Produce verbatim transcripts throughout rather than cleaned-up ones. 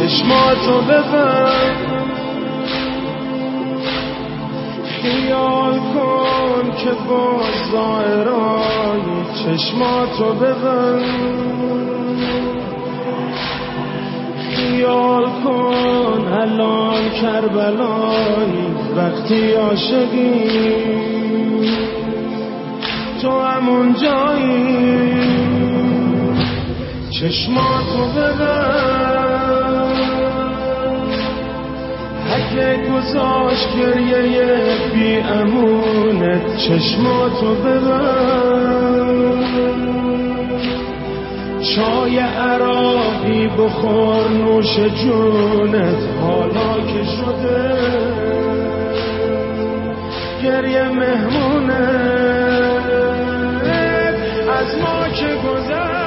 چشماتو ببند، خیال کن که با ظاهرای چشماتو ببند، خیال کن الان کربلایی وقتی عاشقی تو همون جایی، چشماتو ببند، اگه گذاشت گریه بی امونت چشماتو ببند، چای عراقی بخور نوش جونت حالا که شده گریه مهمونت از ما که گذشت.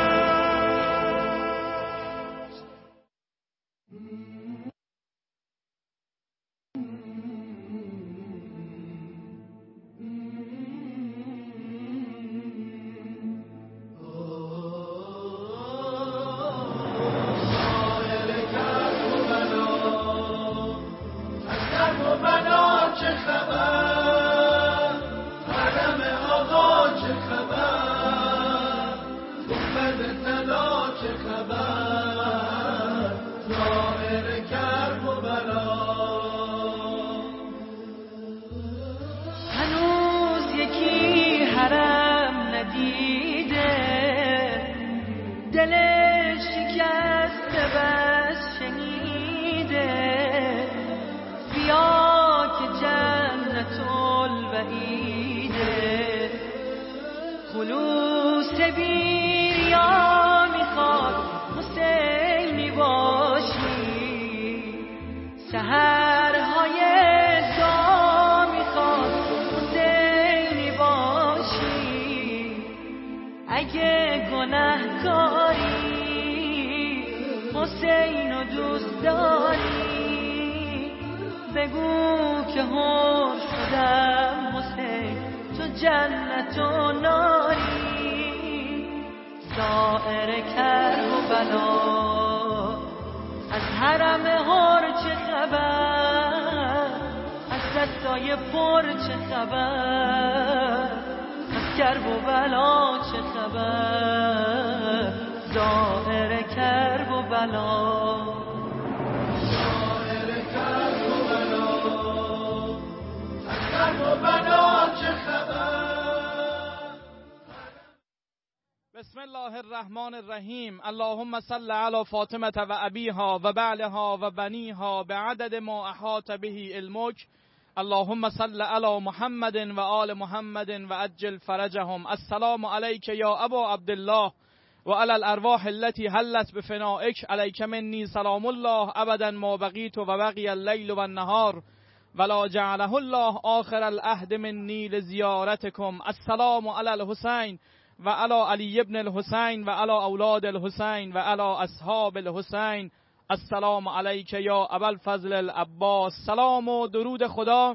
بسم الله الرحمن الرحیم. اللهم صل علی فاطمه و ابیها و بعلها و بنیها بعدد ما احاط به علمک. اللهم صل علی محمد و آل محمد و عجل فرجهم. السلام علیک یا ابا عبدالله و علی الارواح التي حلت بفنائک. علیک منی سلام الله ابدا ما بقیت و بقی اللیل و النهار ولا جعله الله آخر العهد منی لزیارتکم. السلام علی الحسین و علی علی ابن الحسین و علی اولاد الحسین و علی اصحاب الحسین. السلام علیک یا ابوالفضل العباس. سلام و درود خدا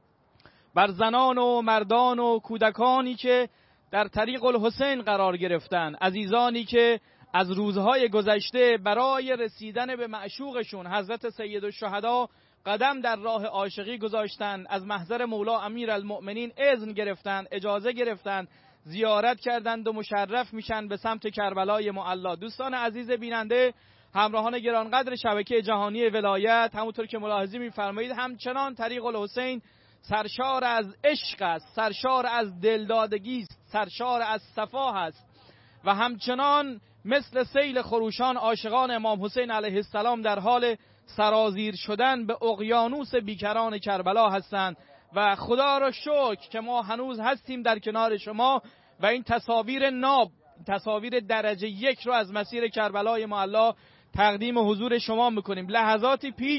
بر زنان و مردان و کودکانی که در طریق الحسین قرار گرفتن، عزیزانی که از روزهای گذشته برای رسیدن به معشوقشون حضرت سید الشهدا قدم در راه عاشقی گذاشتن، از محضر مولا امیر المؤمنین اذن گرفتن، اجازه گرفتن، زیارت کردند و مشرف میشن به سمت کربلای معلا. دوستان عزیز بیننده، همراهان گرانقدر شبکه جهانی ولایت، همونطور که ملاحظه می‌فرمایید همچنان طریق الحسین سرشار از عشق است، سرشار از دلدادگی است، سرشار از صفا است و همچنان مثل سیل خروشان عاشقان امام حسین علیه السلام در حال سرازیر شدن به اقیانوس بیکران کربلا هستند و خدا را شکر که ما هنوز هستیم در کنار شما و این تصاویر ناب، تصاویر درجه یک رو از مسیر کربلای معلا تقدیم حضور شما میکنیم. لحظاتی پیش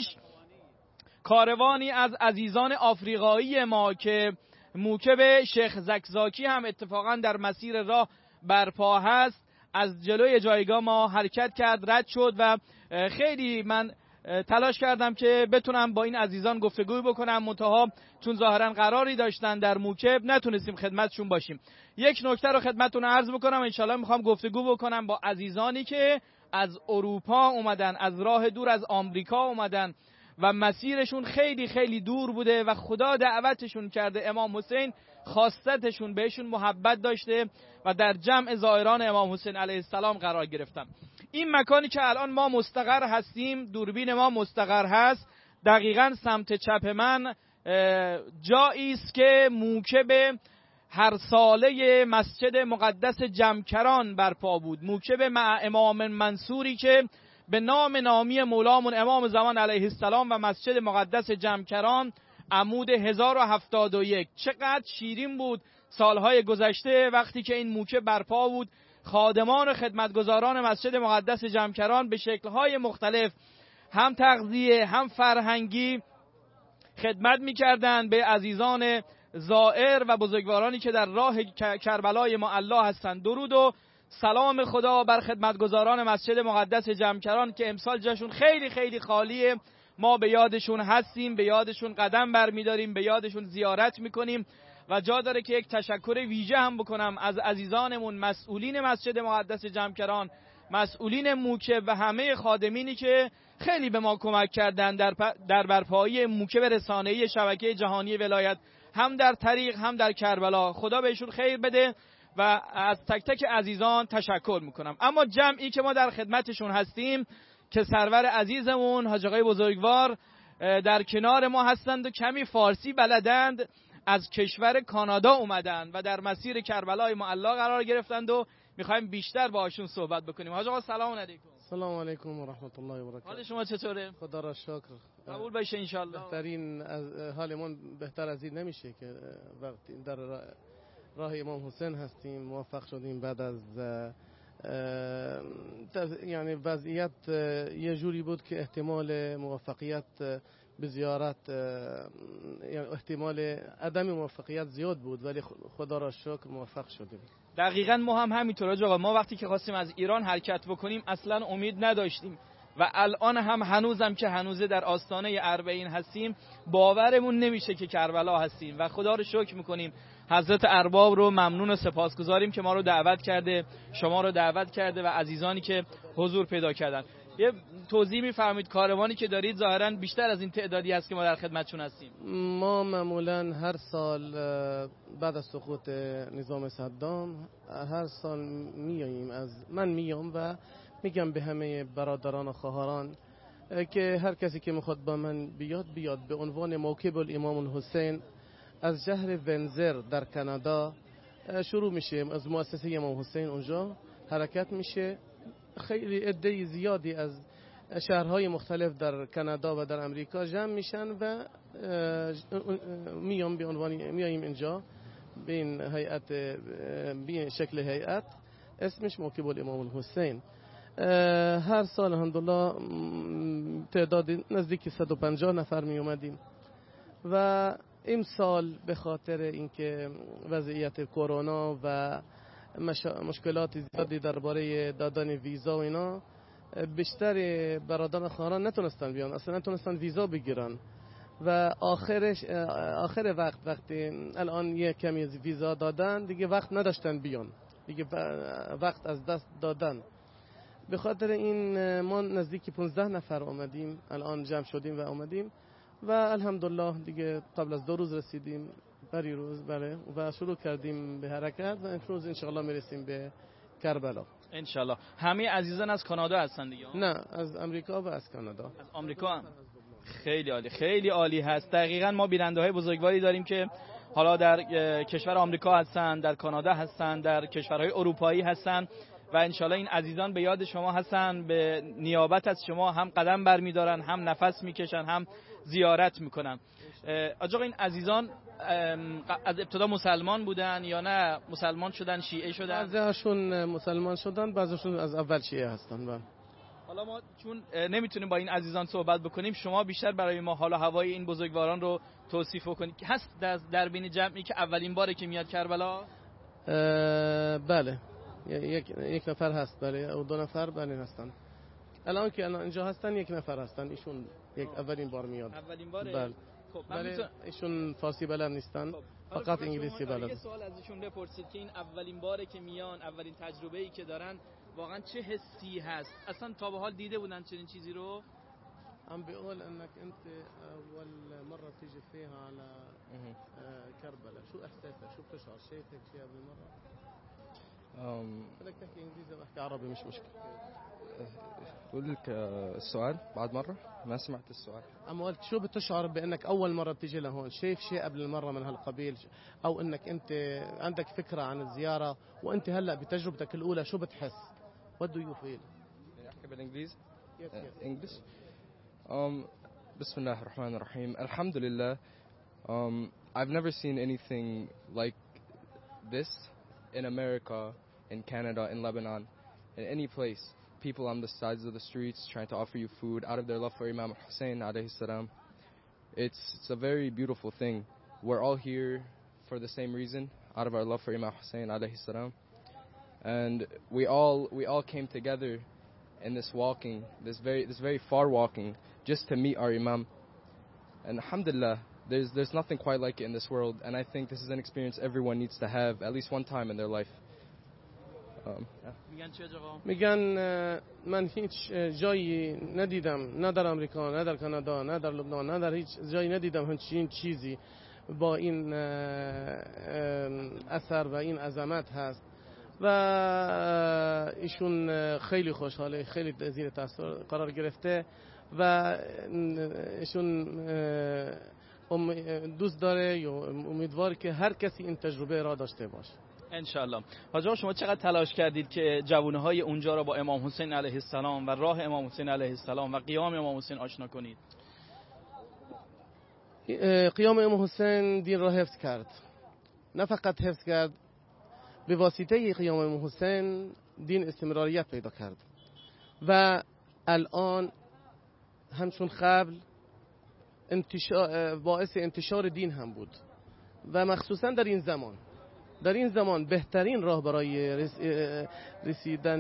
کاروانی از عزیزان آفریقایی ما که موکب شیخ زکزاکی هم اتفاقا در مسیر راه برپا هست از جلوی جایگاه ما حرکت کرد، رد شد و خیلی من تلاش کردم که بتونم با این عزیزان گفتگو بکنم، منتها چون ظاهرا قراری داشتن در موکب نتونستیم خدمتشون باشیم. یک نکته رو خدمتتون عرض بکنم، انشالله میخوام گفتگو بکنم با عزیزانی که از اروپا اومدن، از راه دور از آمریکا اومدن و مسیرشون خیلی خیلی دور بوده و خدا دعوتشون کرده. امام حسین خواستتشون بهشون محبت داشته و در جمع زائران امام حسین علیه السلام قرار گرفتن. این مکانی که الان ما مستقر هستیم، دوربین ما مستقر هست، دقیقاً سمت چپ من جایی است که موکب هر ساله مسجد مقدس جمکران برپا بود. موکب مع امام منصوری که به نام نامی مولامون امام زمان علیه السلام و مسجد مقدس جمکران عمود هزار و هفتاد و یک. چقدر شیرین بود سالهای گذشته وقتی که این موکب برپا بود. خادمان و خدمتگزاران مسجد مقدس جمکران به شکل‌های مختلف، هم تغذیه هم فرهنگی، خدمت می‌کردند به عزیزان زائر و بزرگوارانی که در راه کربلای معلا هستند. درود و سلام خدا بر خدمتگزاران مسجد مقدس جمکران که امسال جاشون خیلی خیلی خالیه. ما به یادشون هستیم، به یادشون قدم برمی‌داریم، به یادشون زیارت می‌کنیم و جا داره که یک تشکر ویژه هم بکنم از عزیزانمون مسئولین مسجد مقدس جمکران، مسئولین موکب و همه خادمینی که خیلی به ما کمک کردن در, در برپایی موکب رسانه‌ای شبکه جهانی ولایت، هم در طریق هم در کربلا. خدا بهشون خیر بده و از تک تک عزیزان تشکر میکنم. اما جمعی که ما در خدمتشون هستیم که سرور عزیزمون حاج آقای بزرگوار در کنار ما هستند و کمی فارسی بلدند، از کشور کانادا اومدن و در مسیر کربلای معلا قرار گرفتند و میخوایم بیشتر باهاشون صحبت بکنیم. حاج آقا سلام علیکم. سلام علیکم و رحمت الله و برکاته. حال شما چطوره؟ خدا را شکر. قبول باشه ان شاء الله. بهترین از حالمون بهتر از این نمیشه که وقتی در راه امام حسین هستیم، موفق شدیم بعد از یعنی وضعیت یه جوری بود که احتمال موفقیت به زیارت یعنی احتمال عدم موفقیت زیاد بود، ولی خدا را شکر موفق شدیم. دقیقاً ما هم همینطور آقا. ما وقتی که خواستیم از ایران حرکت بکنیم اصلا امید نداشتیم و الان هم هنوزم که هنوزه در آستانه اربعین هستیم باورمون نمیشه که کربلا هستیم و خدا رو شکر میکنیم. حضرت ارباب رو ممنون و سپاسگزاریم که ما رو دعوت کرده، شما رو دعوت کرده و عزیزانی که حضور پیدا کردن. یه توضیح میفرمایید کاروانی که دارید ظاهراً بیشتر از این تعدادی است که ما در خدمتشون هستیم. ما معمولاً هر سال بعد از سقوط نظام صدام هر سال میاییم، از من میام و میگم به همه برادران و خواهران که هر کسی که میخواد با من بیاد بیاد. به عنوان موکب الامام الحسین از شهر ونزر در کانادا شروع میشه، از مؤسسه امام حسین اونجا حرکت میشه. خیلی عده زیادی از شهرهای مختلف در کانادا و در امریکا جمع میشن و میام به عنوان میایم اینجا به این هیئت، به شکل هیئت اسمش موکب الامام الحسین. هر سال الحمدلله تعداد نزدیک صد و پنجاه نفر می اومدیم و این سال به خاطر اینکه وضعیت کرونا و مشکلات زیادی درباره دادن ویزا و اینا، بیشتر برادران خواهران نتونستن بیان، اصلا نتونستن ویزا بگیرن و آخرش آخر وقت وقتی الان یه کمی ویزا دادن دیگه وقت نداشتن بیان، دیگه وقت از دست دادن. به خاطر این ما نزدیک پانزده نفر آمدیم، الان جمع شدیم و آمدیم و الحمدلله دیگه قبل از دو روز رسیدیم، بری روز بله و شروع کردیم به حرکت و امروز انشاءالله میرسیم به کربلا انشاءالله. همه عزیزان از کانادا هستن دیگه؟ نه، از امریکا و از کانادا. از آمریکا هم؟ خیلی عالی، خیلی عالی هست. دقیقاً ما بیننده های بزرگواری داریم که حالا در کشور آمریکا هستن، در کانادا هستن، در کشورهای اروپایی هستن و انشالله این عزیزان به یاد شما هستن، به نیابت از شما هم قدم برمیدارن، هم نفس میکشن، هم زیارت میکنن. آقا این عزیزان از ابتدا مسلمان بودن یا نه مسلمان شدن شیعه شدن؟ بعضیشون مسلمان شدن، بعضیشون از اول شیعه هستن. حالا ما چون نمیتونیم با این عزیزان صحبت بکنیم، شما بیشتر برای ما حال و هوای این بزرگواران رو توصیف کنید. هست در بین جمعی که اولین باره که میاد کربلا؟ بله، یک یک نفر هست، بله، او دو نفر بله هستن. الان که الان اینجا هستن یک نفر هستن، ایشون یک اولین بار میاد. اولین باره؟ بله. خب بله، ایشون فارسی بلد نیستن، خب. فقط انگلیسی بلد. یه سوال ازشون بپرسید که این اولین باره که میان، اولین تجربه‌ای که دارن واقعا چه حسی هست؟ اصلا تا به حال دیده بودن چنین چیزی رو؟ عم بيقول انك انت اول مره تيجي فيها على كربلاء، شو احساسك؟ شو بتشعر؟ شايف هيك شيء قبل مره؟ أم بدك تحكي انجليزي وبحكي عربي مش مشكله. تقول لك السؤال بعد مرة؟ ما سمعت السؤال. عم قلت شو بتشعر بانك اول مره بتيجي لهون؟ شايف شيء قبل المره من هالقبيل، او انك انت عندك فكره عن الزياره وانت هلا بتجربتك الاولى شو بتحس؟ What do you feel? أحكي بالإنجليزي؟ Yes, yes. English. Um, بسم الله الرحمن الرحيم. Alhamdulillah. Um, I've never seen anything like this in America, in Canada, in Lebanon, in any place. People on the sides of the streets trying to offer you food out of their love for Imam Hussein alayhi salam. It's, it's a very beautiful thing. We're all here for the same reason, out of our love for Imam Hussein alayhi salam. And we all we all came together in this walking, this very this very far walking, just to meet our Imam. And alhamdulillah, there's there's nothing quite like it in this world, and I think this is an experience everyone needs to have at least one time in their life. Um, yeah. میگن چه جواب؟ میگن من هیچ جایی ندیدم، نه در آمریکا، نه در کانادا، نه در لبنان، نه در هیچ جایی ندیدم همچین چیزی با این اثر و این عظمت هست. و ایشون خیلی خوشحاله، خیلی زیر تاثیر قرار گرفته و ایشون دوست داره یا امیدوار که هر کسی این تجربه را داشته باشه. انشالله. حاج آقا شما چقدر تلاش کردید که جوانهای اونجا را با امام حسین علیه السلام و راه امام حسین علیه السلام و قیام امام حسین آشنا کنید؟ قیام امام حسین دین را حفظ کرد، نه فقط حفظ کرد، به واسطه قیام امام حسین دین استمراریت پیدا کرد و الان همچون قبل انتشار باعث انتشار دین هم بود و مخصوصا در این زمان در این زمان بهترین راه برای رسیدن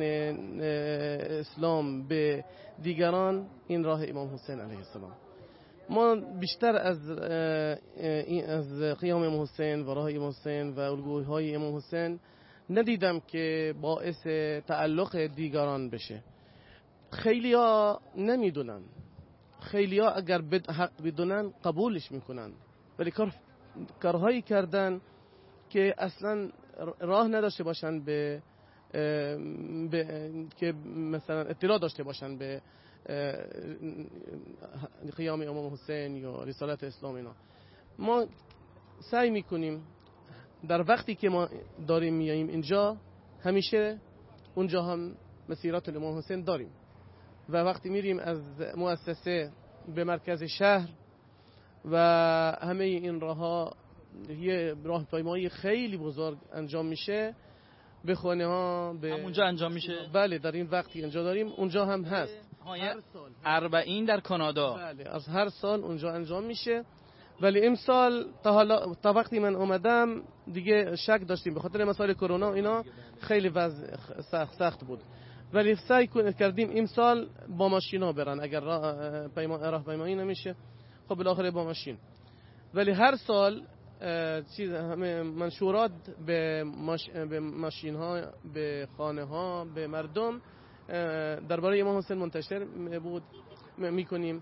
اسلام به دیگران این راه امام حسین علیه السلام. ما بیشتر از از قیام امام حسین و راه امام حسین و الگوهای امام حسین ندیدم که باعث تعلق دیگران بشه. خیلیا نمیدونن، خیلیا اگر حق بدونن قبولش میکنن، ولی کار کارهایی کردن که اصلا راه نداشته باشن به, به که مثلا اطلاع داشته باشن به قیام امام حسین یا رسالت اسلام. اینا ما سعی میکنیم در وقتی که ما داریم میاییم اینجا همیشه اونجا هم مسیرات امام حسین داریم و وقتی میریم از مؤسسه به مرکز شهر و همه این راه ها یه راهپیمایی خیلی بزرگ انجام میشه، به خانه ها به اونجا انجام میشه. بله در این وقتی اینجا داریم اونجا هم هست. هر سال اربعین در کانادا. بله از هر سال اونجا انجام میشه، ولی امسال تا حالا تا وقتی من اومدم دیگه شک داشتیم به خاطر مسائل کرونا و اینا خیلی وضع سخت سخت بود، ولی سعی کردیم امسال با ماشینا برن. اگر راه پیما راهپیمایی نمیشه خب بالاخره با ماشین. ولی هر سال چیز همه منشورات به ماش... به ماشین ها، به خانه ها، به مردم درباره امام حسین منتشر بود میکنیم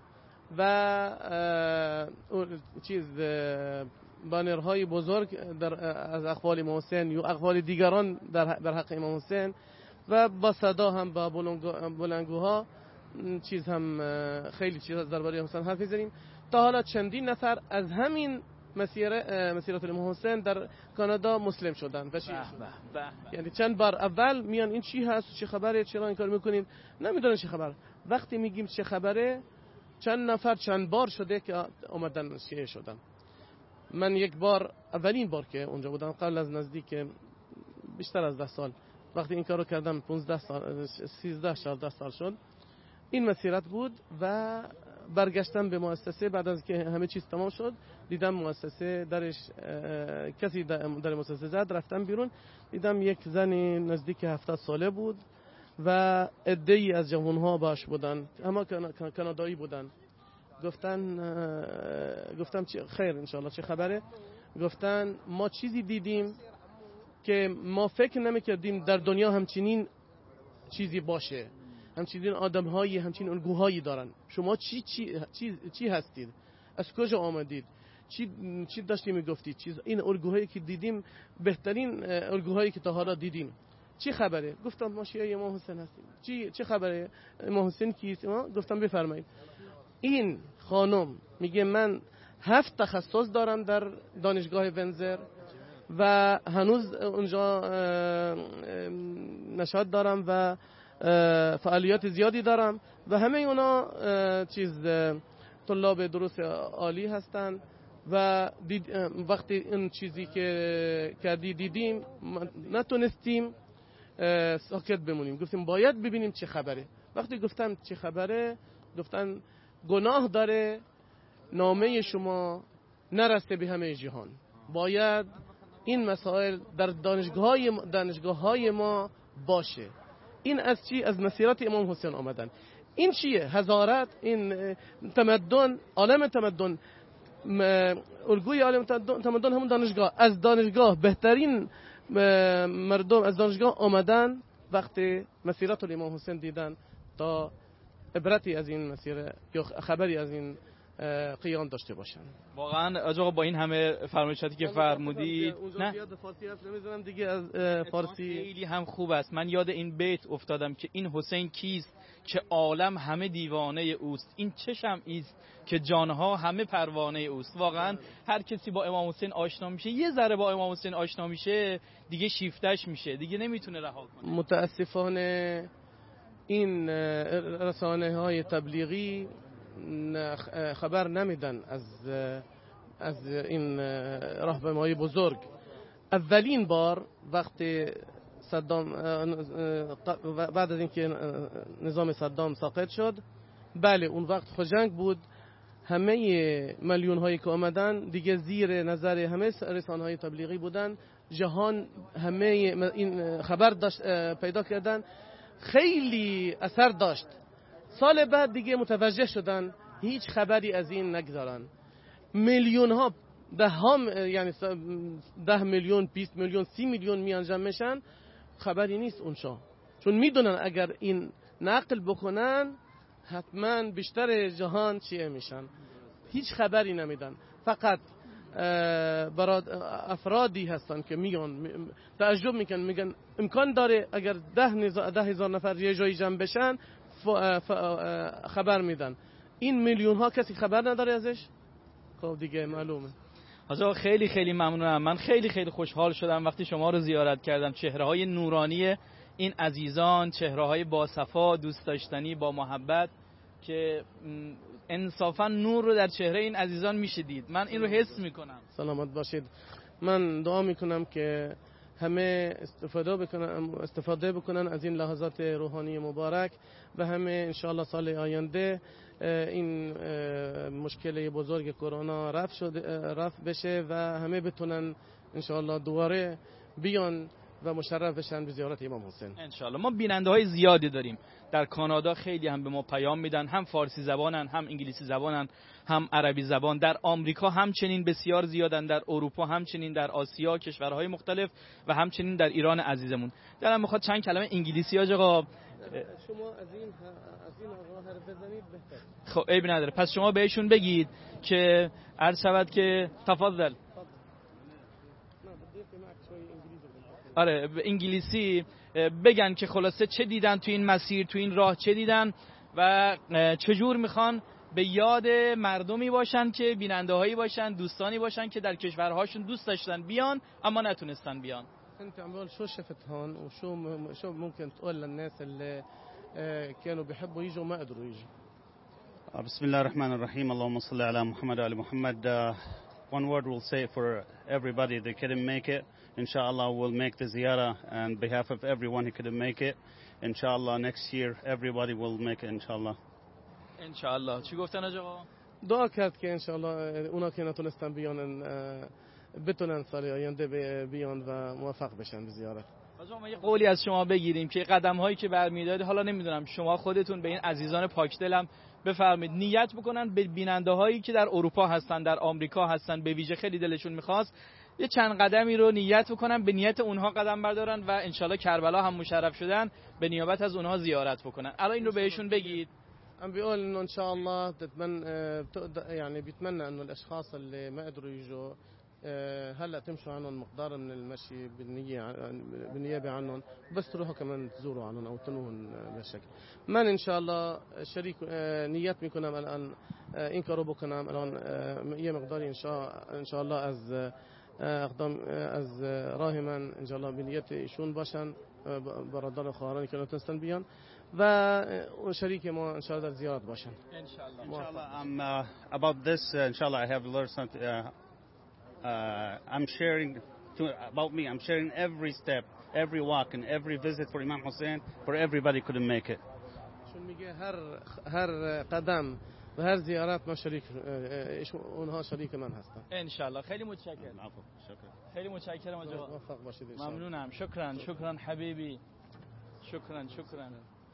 و چیز بانرهای بزرگ در از اقوال امام حسین یا اقوال دیگران در در حق امام حسین و با صدا هم با بلندگوها چیز هم خیلی چیز درباره امام حسین حرف میزنیم. تا حالا چندین نفر از همین مسیره مسیرات امام حسین در کانادا مسلم شدن و شیعه شدن. یعنی چند بار اول میان این چی هست، چه خبره، چرا این کار میکنین، نمیدونن چه خبر. وقتی میگیم چه خبره چند نفر چند بار شده که اومدن شیعه شدن. من یک بار اولین بار که اونجا بودم قبل از نزدیک بیشتر از ده سال وقتی این کارو کردم پانزده سال سیزده چهارده سال شد این مسیرت بود و برگشتم به مؤسسه بعد از که همه چیز تمام شد. دیدم مؤسسه درش کسی در مؤسسه زد، رفتم بیرون دیدم یک زن نزدیک هفتاد ساله بود و عده‌ای از جوانها باش بودن، اما کانادایی بودن. گفتن گفتم خیر انشالله چه خبره؟ گفتن ما چیزی دیدیم که ما فکر نمی‌کردیم در دنیا همچنین چیزی باشه، همچنین آدم‌هایی، همچنین الگوهایی دارن. شما چی چی چی, چی هستید؟ از کجا آمدید؟ چی چی داشتی میگفتید؟ چیز این الگوهایی که دیدیم بهترین الگوهایی که تا حالا دیدیم. چی خبره؟ گفتم ما شیعه امام حسین هستیم. چی چه خبره؟ امام حسین کیست؟ گفتم بفرمایید. این خانم میگه من هفت تخصص دارم در دانشگاه ونزر و هنوز اونجا نشاط دارم و فعالیت زیادی دارم و همه اونا چیز طلاب دروس عالی هستن و دید وقتی این چیزی که کردی دیدیم نتونستیم ساکت بمونیم، گفتیم باید ببینیم چه خبره. وقتی گفتم چه خبره گفتن گناه داره نامه شما نرسه به همه جهان، باید این مسائل در دانشگاه دانشگاه های ما باشه. این از چی؟ از مسیرات امام حسین آمدن. این چیه؟ حضارت، این تمدن، عالم تمدن، الگوی عالم تمدن همون دانشگاه. از دانشگاه بهترین مردم از دانشگاه آمدن وقتی مسیرات امام حسین دیدن تا عبرتی از این مسیر یا خبری از این قیام داشته باشن. واقعا آقا با این همه فرمایشاتی که فرمودید نه فارسی حرف نمیزنم دیگه، از فارسی خیلی هم خوب است. من یاد این بیت افتادم که این حسین کیست که عالم همه دیوانه اوست، این چه شمعی است که جانها همه پروانه اوست. واقعا هر کسی با امام حسین آشنا میشه، یه ذره با امام حسین آشنا میشه، دیگه شیفتش میشه، دیگه نمیتونه رها کنه. متاسفانه این رسانه های تبلیغی خبر نمیدن از از این راهپیمایی بزرگ. اولین بار وقتی صدام بعد از اینکه نظام صدام ساقط شد، بله اون وقت خوشنگ بود، همه میلیون هایی که آمدن دیگه زیر نظر همه رسانه های تبلیغی بودن، جهان همه این خبر داشت پیدا کردن، خیلی اثر داشت. سال بعد دیگه متوجه شدن هیچ خبری از این نگذارن. میلیون ها ده هم یعنی ده میلیون، بیست میلیون، سی میلیون میان جمع میشن، خبری نیست اونجا، چون میدونن اگر این نقل بکنن حتما بیشتر جهان چیه میشن. هیچ خبری نمیدن، فقط برای افرادی هستن که میان تعجب میکنن، میگن امکان داره اگر ده, ده هزار نفر یه جایی جمع بشن خبر میدن. این میلیون ها کسی خبر نداره ازش. خب دیگه معلومه. آقا خیلی خیلی ممنونم. من خیلی خیلی خوشحال شدم وقتی شما رو زیارت کردم. چهره های نورانی این عزیزان، چهره های با صفا، دوست داشتنی، با محبت که انصافا نور رو در چهره این عزیزان میشه دید. من این رو حس میکنم. سلامت باشید. من دعا میکنم که همه استفاده بکنن استفاده بکنن از این لحظات روحانی مبارک و همه انشاءالله سال آینده این مشکل بزرگ کرونا رفع شده رفع بشه و همه بتونن انشاءالله دوباره بیان و مشرف بشن به زیارت امام حسین. انشاءالله. ما بیننده های زیادی داریم در کانادا، خیلی هم به ما پیام میدن، هم فارسی زبانن، هم انگلیسی زبانن، هم عربی زبان. در آمریکا همچنین بسیار زیادن، در اروپا همچنین، در آسیا کشورهای مختلف و همچنین در ایران عزیزمون. دلم میخواد چند کلمه انگلیسی آقا شما از این از این آقا حرف بزنید بهتر. خب عیب نداره. پس شما بهشون بگید که عرض شود که تفضل. آره به انگلیسی بگن که خلاصه چه دیدن تو این مسیر، تو این راه چه دیدن و چجور میخوان به یاد مردمی باشن که بیننده هایی باشن، دوستانی باشن که در کشورهاشون دوست داشتن بیان اما نتونستن بیان. انت عمال شو شفت هون وشو شو ممكن تقول للناس اللي كانوا بيحبوا يجوا ما قدروا يجوا؟ بسم الله الرحمن الرحيم. اللهم صل على محمد وعلى محمد. One word we'll say for everybody that couldn't make it. Inshallah we'll make the ziyarah on behalf of everyone who couldn't make it. Inshallah next year everybody will make it inshallah. انشاءالله. چی گفتن آقا؟ دعا کرد که انشاءالله اونا که نتونستن بیان بتونن سال آینده بیان و موفق بشن به زیارت. آقا ما یه قولی از شما بگیریم که قدم هایی که برمی‌دارید، حالا نمیدونم شما خودتون به این عزیزان پاکدلم بفرمایید نیت بکنن به بیننده هایی که در اروپا هستن، در آمریکا هستن، به ویژه خیلی دلشون میخواست یه چند قدمی رو نیت بکنن، به نیت اونها قدم بردارن و انشالله کربلا هم مشرف شدن به نیابت از اونها زیارت بکنن. الان این رو بهشون بگید. عم بيقول انه ان شاء الله بتتمنى يعني بيتمنى انه الاشخاص اللي ما قدروا يجوا هلا تمشوا عنهم مقدار من المشي بالنية بالنيابة عنهم، بس تروحوا كمان تزوروا عنهم او تنوهم بهالشكل. من ان شاء الله شريك نيات میکنم الان این کارو بکنم الان یه مقداری ان شاء ان شاء الله از اقدام از راه من ان شاء الله بنیت ایشون باشن، برادر خواهرانی که نتونستن بیان و شریک ما ان شاء الله در زیارت باشن. Inshallah, I'm uh, about this. Uh, inshallah, I have learned something. Uh, uh, I'm sharing to, about me. I'm sharing every step, every walk, and every visit for Imam Hussein. For everybody couldn't make it. چون میگه هر هر قدم و هر زیارت ما شریک اونها شریک من هستن. ان شاء الله. خیلی متشکرم. خیلی متشکرم آقا. موفق باشید ان شاء الله. ممنونم. شکرا شکرا حبیبی. شکرا شکرا.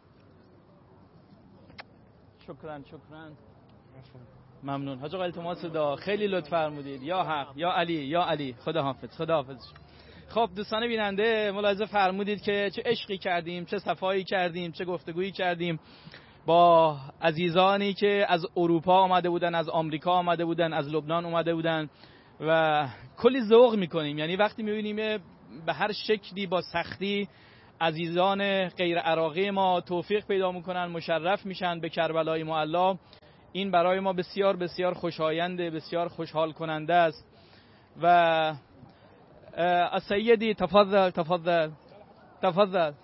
شکرا شکرا. ممنون. حاج آقا التماس دعا. خیلی لطف فرمودید. یا حق یا علی یا علی. خدا حافظ. خدا حافظ. خب دوستان بیننده ملاحظه فرمودید که چه عشقی کردیم، چه صفایی کردیم، چه گفتگویی کردیم با عزیزانی که از اروپا آمده بودن، از آمریکا آمده بودن، از لبنان آمده بودن و کلی ذوق میکنیم. یعنی وقتی میبینیم به هر شکلی با سختی عزیزان غیر عراقی ما توفیق پیدا میکنن، مشرف میشن به کربلای معلی، این برای ما بسیار بسیار خوشاینده، بسیار خوشحال کننده است. و السیدی تفضل تفضل تفضل.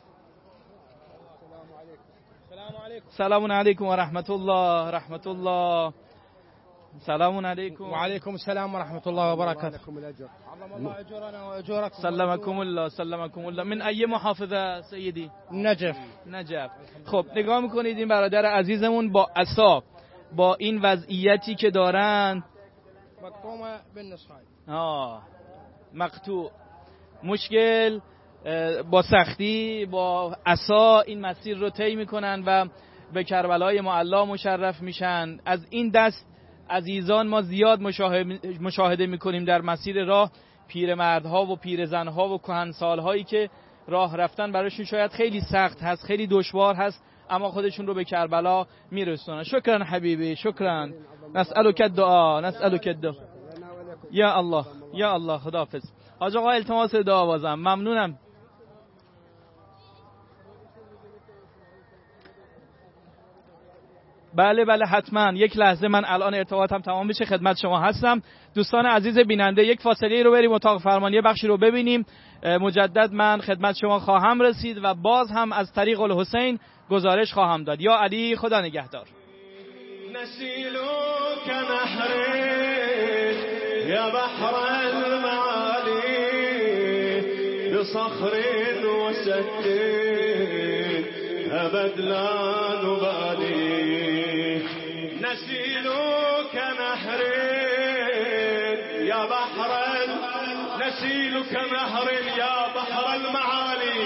سلام علیکم و رحمت الله رحمت الله. سلام علیکم و علیکم السلام و رحمت الله و برکاته. سلمکم الله سلمکم الله. من ای محافظه سیدی؟ نجف. نجف. خب نگاه میکنید این برادر عزیزمون با عصا، با این وضعیتی که دارن، مقطوعه بالنصف ها مقطوع، مشکل، با سختی با عصا این مسیر رو طی میکنن و به کربلای معلی مشرف میشن. از این دست عزیزان ما زیاد مشاهده میکنیم در مسیر راه، پیرمردها و پیرزنها و کهنسالهایی که راه رفتن براشون شاید خیلی سخت هست، خیلی دشوار هست، اما خودشون رو به کربلا میرسونن. شکرا حبیبی، شکرا. نسألک الدعا نسألک الدعا. یا الله یا الله. خداحافظ. حاج آقا التماس دعا بازم. ممنونم. بله بله حتما. یک لحظه من الان ارتباطم تمام بشه خدمت شما هستم. دوستان عزیز بیننده یک فاصله رو بریم اتاق فرمانی بخشی رو ببینیم. مجدد من خدمت شما خواهم رسید و باز هم از طریق الحسین گزارش خواهم داد. یا علی خدا نگهدار. نسیلک نهر یا بحر المعالی بصخر وسد أبد لا نبالي. نسيلك نهر يا بحر نسيلك نهر يا بحر المعالي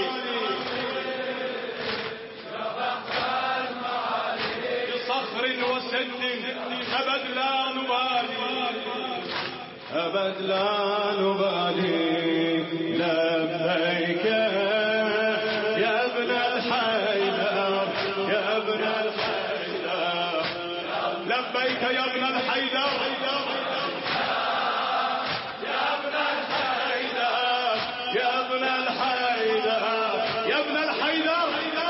يا بحر المعالي بصخر وسد أبد لا نبالي أبد لا نبالي. لبيك يا ابن الحيدر يا ابن الحيدر لبيك يا ابن الحيدر يا ابن الحيدر يا ابن الحيدر يا ابن الحيدر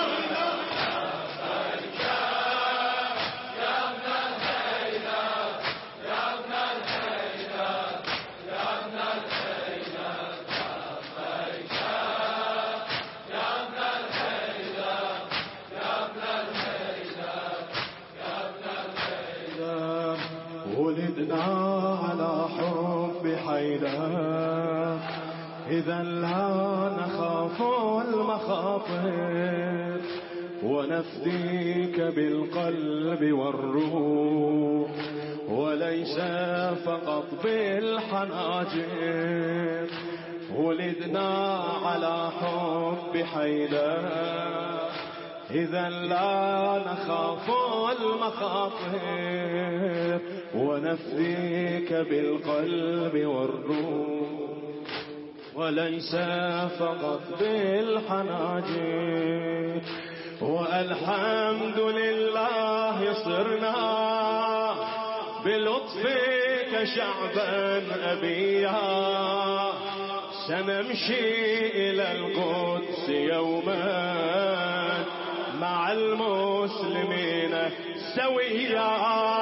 ولدنا على حب حيدر إذا لا نخاف المخاطر ونفديك بالقلب والروح وليس فقط بالحناجر. ولدنا على حب حيدر إذا لا نخاف المخاطر ونفديك بالقلب والروح وليس فقط بالحناجر. والحمد لله صرنا بلطفك شعبا أبيا، سنمشي إلى القدس يوما مع المسلمين سويا.